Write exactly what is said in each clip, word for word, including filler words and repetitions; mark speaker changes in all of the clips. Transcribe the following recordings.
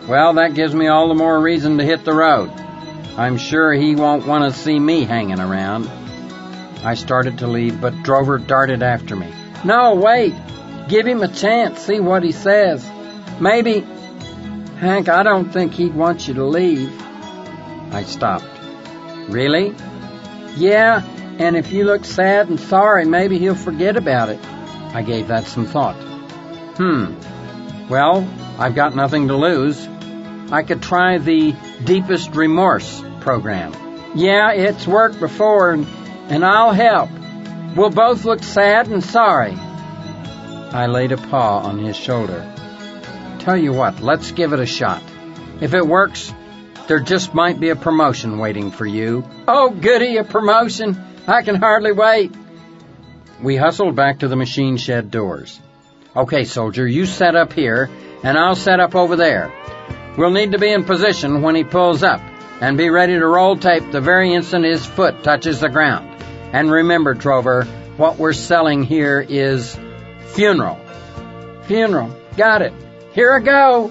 Speaker 1: Well, that gives me all the more reason to hit the road. I'm sure he won't want to see me hanging around. I started to leave, but Drover darted after me. No, wait. Give him a chance, see what he says. Maybe... Hank, I don't think he'd want you to leave. I stopped. Really? Yeah, and if you look sad and sorry, maybe he'll forget about it. I gave that some thought. Hmm. Well, I've got nothing to lose. I could try the Deepest Remorse program. Yeah, it's worked before, and, and I'll help. We'll both look sad and sorry. I laid a paw on his shoulder. Tell you what, let's give it a shot. If it works, there just might be a promotion waiting for you. Oh, goody, a promotion. I can hardly wait. We hustled back to the machine shed doors. Okay, soldier, you set up here, and I'll set up over there. We'll need to be in position when he pulls up, and be ready to roll tape the very instant his foot touches the ground. And remember, Drover, what we're selling here is funeral. Funeral. Got it. Here I go.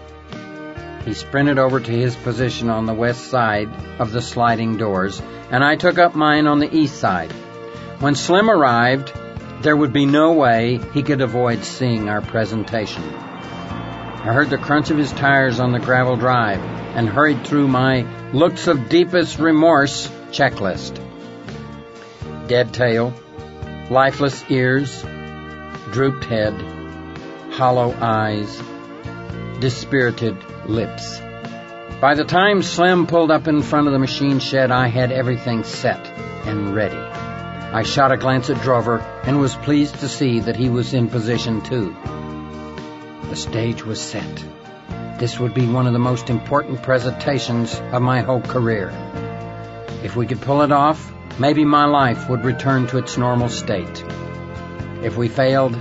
Speaker 1: He sprinted over to his position on the west side of the sliding doors, and I took up mine on the east side. When Slim arrived, there would be no way he could avoid seeing our presentation. I heard the crunch of his tires on the gravel drive and hurried through my looks of deepest remorse checklist. Dead tail, lifeless ears, drooped head, hollow eyes, dispirited lips. By the time Slim pulled up in front of the machine shed, I had everything set and ready. I shot a glance at Drover and was pleased to see that he was in position too. The stage was set. This would be one of the most important presentations of my whole career. If we could pull it off, maybe my life would return to its normal state. If we failed,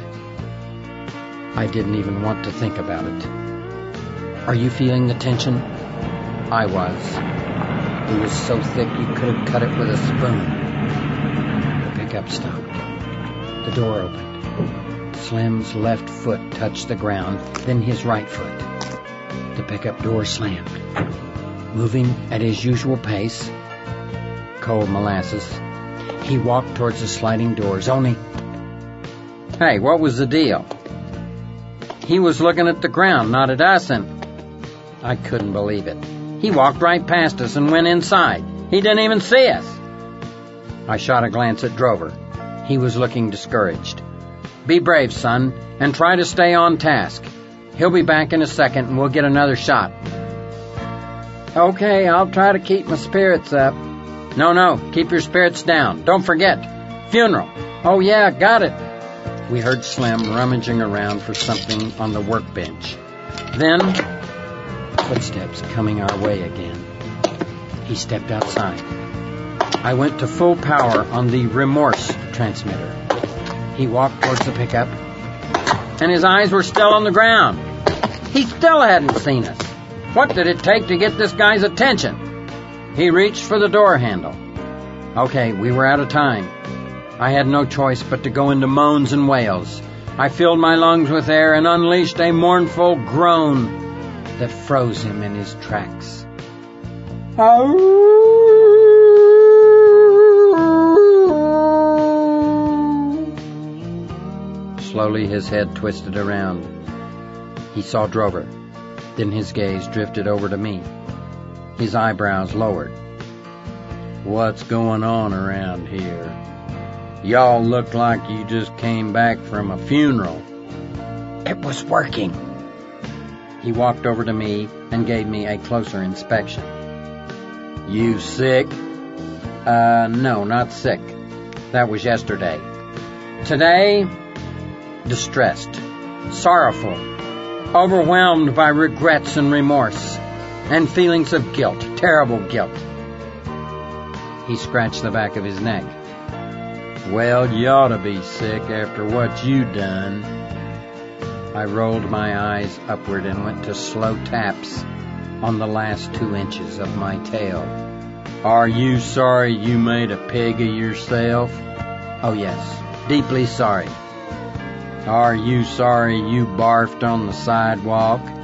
Speaker 1: I didn't even want to think about it. Are you feeling the tension? I was. It was so thick you could have cut it with a spoon. The pickup stopped. The door opened. Slim's left foot touched the ground, then his right foot. The pickup door slammed. Moving at his usual pace, cold molasses, he walked towards the sliding doors, only... Hey, what was the deal? He was looking at the ground, not at us, and... I couldn't believe it. He walked right past us and went inside. He didn't even see us. I shot a glance at Drover. He was looking discouraged. Be brave, son, and try to stay on task. He'll be back in a second and we'll get another shot. Okay, I'll try to keep my spirits up. No, no, keep your spirits down. Don't forget. Funeral. Oh, yeah, got it. We heard Slim rummaging around for something on the workbench. Then, footsteps coming our way again. He stepped outside. I went to full power on the remorse transmitter. He walked towards the pickup, and his eyes were still on the ground. He still hadn't seen us. What did it take to get this guy's attention? He reached for the door handle. Okay, we were out of time. I had no choice but to go into moans and wails. I filled my lungs with air and unleashed a mournful groan that froze him in his tracks. Slowly his head twisted around. He saw Drover. Then his gaze drifted over to me. His eyebrows lowered. What's going on around here? Y'all look like you just came back from a funeral. It was working. He walked over to me and gave me a closer inspection. You sick? Uh, no, not sick. That was yesterday. Today, distressed, sorrowful, overwhelmed by regrets and remorse, and feelings of guilt, terrible guilt. He scratched the back of his neck. Well, you ought to be sick after what you done. I rolled my eyes upward and went to slow taps on the last two inches of my tail. Are you sorry you made a pig of yourself? Oh, yes, deeply sorry. Are you sorry you barfed on the sidewalk?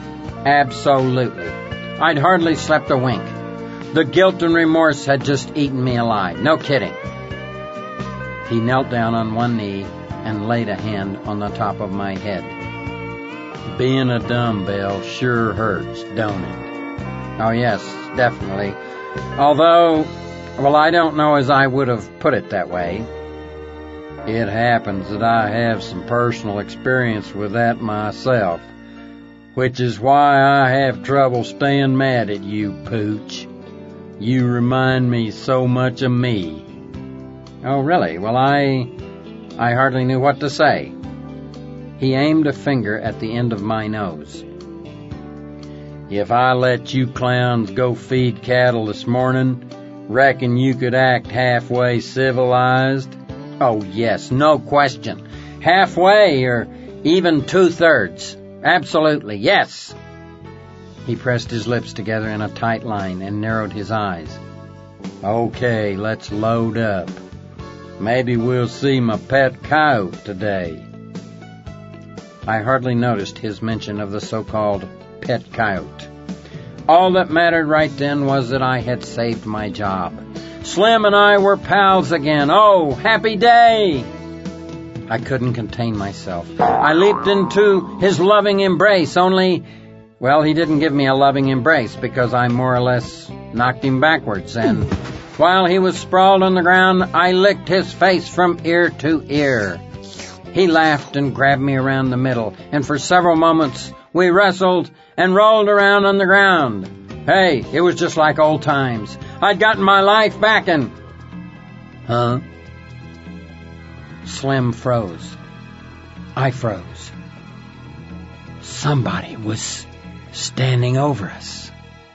Speaker 1: Absolutely. I'd hardly slept a wink. The guilt and remorse had just eaten me alive. No kidding. He knelt down on one knee and laid a hand on the top of my head. Being a dumbbell sure hurts, don't it? Oh, yes, definitely. Although, well, I don't know as I would have put it that way. It happens that I have some personal experience with that myself, which is why I have trouble staying mad at you, Pooch. You remind me so much of me. Oh, really? Well, I... I hardly knew what to say. He aimed a finger at the end of my nose. If I let you clowns go feed cattle this morning, reckon you could act halfway civilized? Oh, yes, no question. Halfway or even two-thirds. Absolutely, yes. He pressed his lips together in a tight line and narrowed his eyes. Okay, let's load up. Maybe we'll see my pet coyote today. I hardly noticed his mention of the so-called pet coyote. All that mattered right then was that I had saved my job. Slim and I were pals again. Oh, happy day! I couldn't contain myself. I leaped into his loving embrace, only, well, he didn't give me a loving embrace because I more or less knocked him backwards, and while he was sprawled on the ground, I licked his face from ear to ear. He laughed and grabbed me around the middle, and for several moments we wrestled and rolled around on the ground. Hey, it was just like old times. I'd gotten my life back and... Huh? Slim froze. I froze. Somebody was standing over us.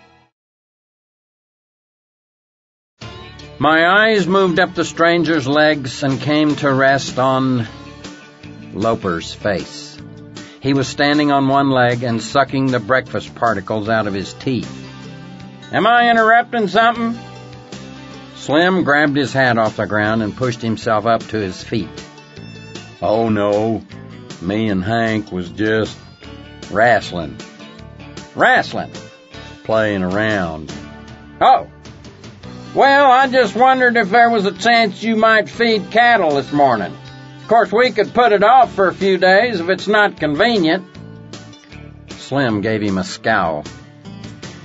Speaker 1: My eyes moved up the stranger's legs and came to rest on Loper's face. He was standing on one leg and sucking the breakfast particles out of his teeth. Am I interrupting something? Slim grabbed his hat off the ground and pushed himself up to his feet. Oh, no. Me and Hank was just wrestling. Wrestling? Playing around. Oh. Well, I just wondered if there was a chance you might feed cattle this morning. Of course, we could put it off for a few days if it's not convenient. Slim gave him a scowl.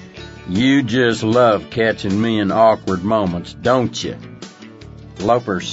Speaker 1: You just love catching me in awkward moments, don't you? Loper